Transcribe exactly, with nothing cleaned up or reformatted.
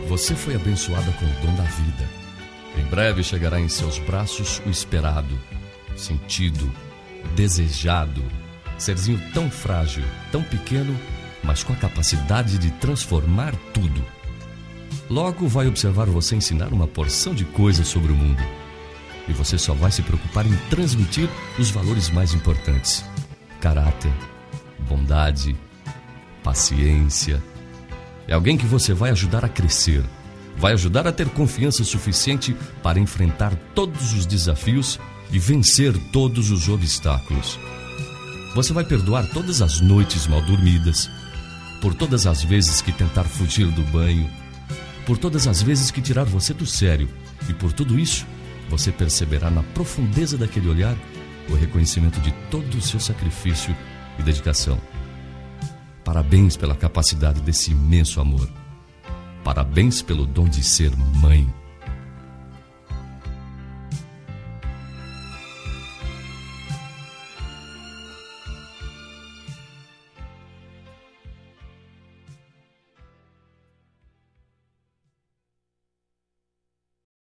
Você foi abençoada com o dom da vida. Em breve chegará em seus braços o esperado, sentido, desejado, serzinho tão frágil, tão pequeno, mas com a capacidade de transformar tudo. Logo vai observar você ensinar uma porção de coisas sobre o mundo. E você só vai se preocupar em transmitir os valores mais importantes: caráter, bondade, paciência. É alguém que você vai ajudar a crescer, vai ajudar a ter confiança suficiente para enfrentar todos os desafios e vencer todos os obstáculos. Você vai perdoar todas as noites mal dormidas, por todas as vezes que tentar fugir do banho, por todas as vezes que tirar você do sério, e por tudo isso, você perceberá na profundeza daquele olhar o reconhecimento de todo o seu sacrifício e dedicação. Parabéns pela capacidade desse imenso amor. Parabéns pelo dom de ser mãe.